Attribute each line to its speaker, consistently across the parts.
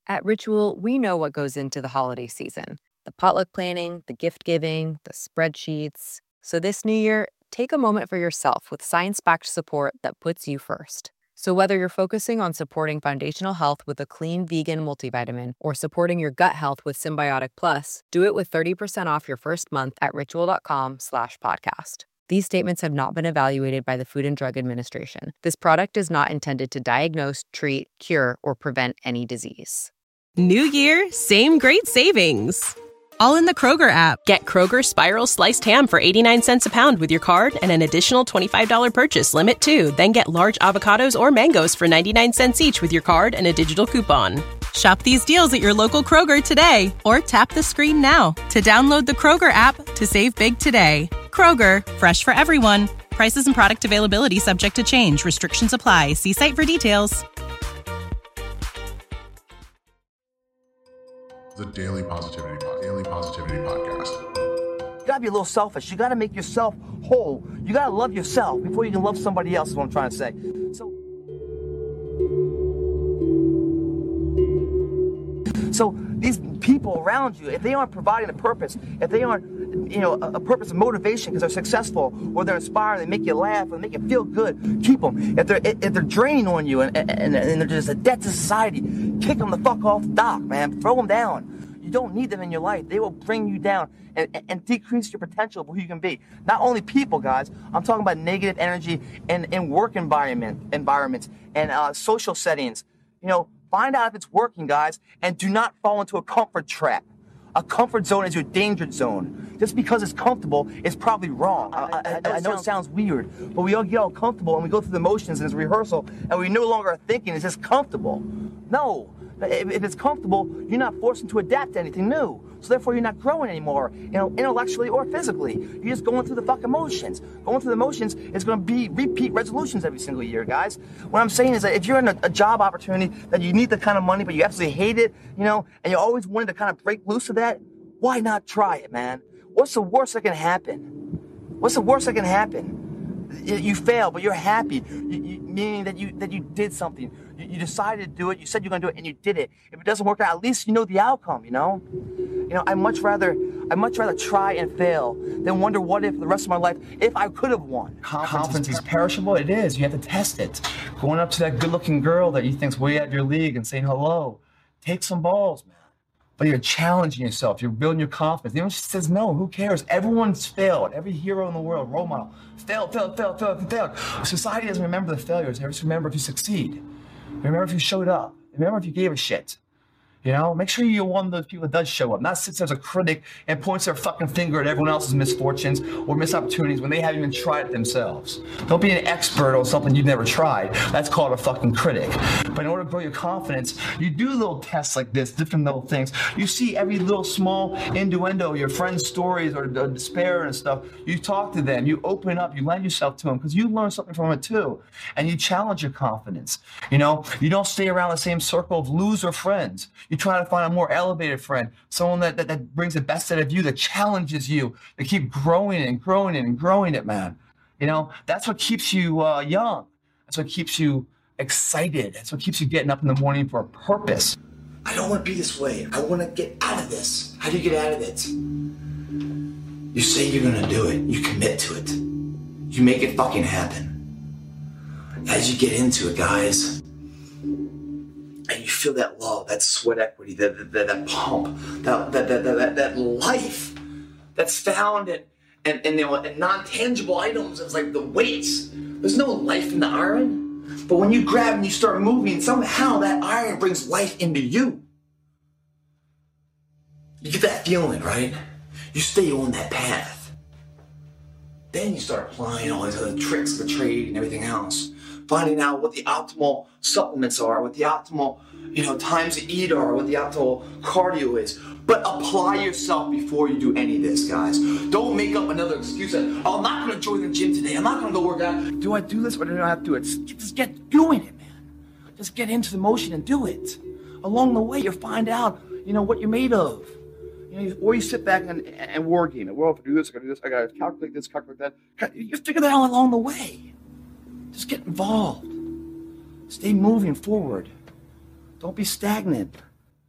Speaker 1: At Ritual, we know what goes into the holiday season: the potluck planning, the gift giving, the spreadsheets. So this new year, take a moment for yourself with science-backed support that puts you first. So whether you're focusing on supporting foundational health with a clean vegan multivitamin or supporting your gut health with Symbiotic Plus, do it with 30% off your first month at ritual.com/podcast. These statements have not been evaluated by the Food and Drug Administration. This product is not intended to diagnose, treat, cure, or prevent any disease.
Speaker 2: New year, same great savings. All in the Kroger app. Get Kroger Spiral Sliced Ham for 89 cents a pound with your card and an additional $25 purchase limit too. Then get large avocados or mangoes for 99 cents each with your card and a digital coupon. Shop these deals at your local Kroger today or tap the screen now to download the Kroger app to save big today. Kroger, fresh for everyone. Prices and product availability subject to change. Restrictions apply. See site for details.
Speaker 3: The Daily Positivity Podcast.
Speaker 4: You gotta be a little selfish. You gotta make yourself whole. You gotta love yourself before you can love somebody else, is what I'm trying to say. So these people around you, if they aren't providing a purpose, if they aren't, a purpose of motivation because they're successful or they're inspiring, they make you laugh or make you feel good, keep them. If they're draining on you and they're just a debt to society, kick them the fuck off the dock, man. Throw them down. You don't need them in your life. They will bring you down and decrease your potential of who you can be. Not only people, guys. I'm talking about negative energy in work environments and social settings. Find out if it's working, guys, and do not fall into a comfort trap. A comfort zone is your danger zone. Just because it's comfortable is probably wrong. I know it sounds weird, but we all get all comfortable and we go through the motions and it's rehearsal and we no longer are thinking it's just comfortable. No. If it's comfortable, you're not forced to adapt to anything new. So therefore, you're not growing anymore, intellectually or physically. You're just going through the fucking motions. Going through the motions is going to be repeat resolutions every single year, guys. What I'm saying is that if you're in a job opportunity that you need the kind of money, but you absolutely hate it, and you always wanted to kind of break loose of that, why not try it, man? What's the worst that can happen? What's the worst that can happen? You fail, but you're happy, meaning that you did something. You decided to do it. You said you're going to do it, and you did it. If it doesn't work out, at least you know the outcome. I much rather try and fail than wonder what if the rest of my life if I could have won. Confidence is perishable. It is. You have to test it. Going up to that good-looking girl that you think's way out of your league and saying hello. Take some balls, man. But you're challenging yourself. You're building your confidence. Even if she says no, who cares? Everyone's failed. Every hero in the world, role model, failed. Society doesn't remember the failures. They just remember if you succeed. Remember if you showed up. Remember if you gave a shit. Make sure you're one of those people that does show up, not sits there as a critic and points their fucking finger at everyone else's misfortunes or missed opportunities when they haven't even tried it themselves. Don't be an expert on something you've never tried. That's called a fucking critic. But in order to grow your confidence, you do little tests like this, different little things. You see every little small innuendo, your friends' stories or despair and stuff. You talk to them, you open up, you lend yourself to them because you learn something from it too. And you challenge your confidence. You don't stay around the same circle of loser friends. You try to find a more elevated friend, someone that brings the best out of you, that challenges you, that keep growing it, man. That's what keeps you young. That's what keeps you excited. That's what keeps you getting up in the morning for a purpose. I don't want to be this way. I want to get out of this. How do you get out of it? You say you're going to do it. You commit to it. You make it fucking happen. As you get into it, guys, and you feel that love, that sweat equity, that pump, that life that's found in non-tangible items. It's like the weights. There's no life in the iron. But when you grab and you start moving, somehow that iron brings life into you. You get that feeling, right? You stay on that path. Then you start applying all these other tricks, the trade and everything else. Finding out what the optimal supplements are, what the optimal, times to eat are, what the optimal cardio is. But apply yourself before you do any of this, guys. Don't make up another excuse that, I'm not going to join the gym today. I'm not going to go work out. Do I do this or do I have to do it? Just get doing it, man. Just get into the motion and do it. Along the way, you'll find out, what you're made of. Or you sit back and war game it. Well, if I do this, I got to do this. I got to calculate this, calculate that. You figure that out along the way. Just get involved. Stay moving forward. Don't be stagnant.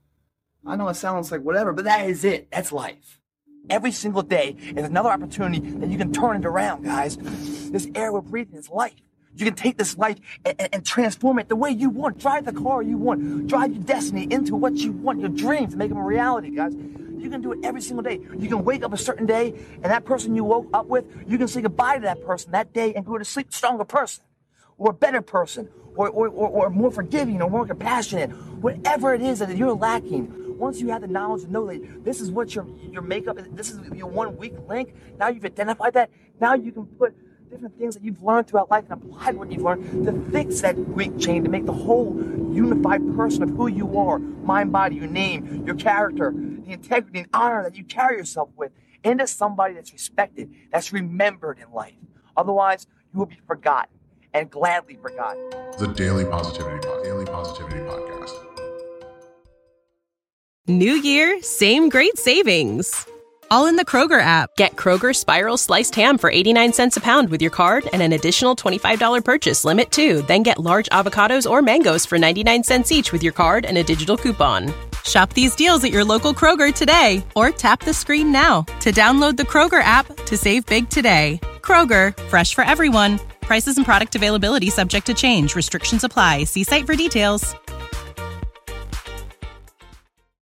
Speaker 4: I know it sounds like whatever, but that is it. That's life. Every single day is another opportunity that you can turn it around, guys. This air we're breathing is life. You can take this life and transform it the way you want. Drive the car you want. Drive your destiny into what you want, your dreams, make them a reality, guys. You can do it every single day. You can wake up a certain day, and that person you woke up with, you can say goodbye to that person that day and go to sleep a stronger person, or a better person, or more forgiving, or more compassionate. Whatever it is that you're lacking, once you have the knowledge to know that this is what your makeup is, this is your one weak link, now you've identified that, now you can put different things that you've learned throughout life and apply what you've learned to fix that weak chain, to make the whole unified person of who you are, mind, body, your name, your character, the integrity and honor that you carry yourself with, into somebody that's respected, that's remembered in life. Otherwise, you will be forgotten, and gladly forgotten.
Speaker 3: The Daily Positivity Podcast.
Speaker 2: New year, same great savings. All in the Kroger app. Get Kroger Spiral Sliced Ham for 89 cents a pound with your card and an additional $25 purchase limit too. Then get large avocados or mangoes for 99 cents each with your card and a digital coupon. Shop these deals at your local Kroger today, or tap the screen now to download the Kroger app to save big today. Kroger, fresh for everyone. Prices and product availability subject to change. Restrictions apply. See site for details.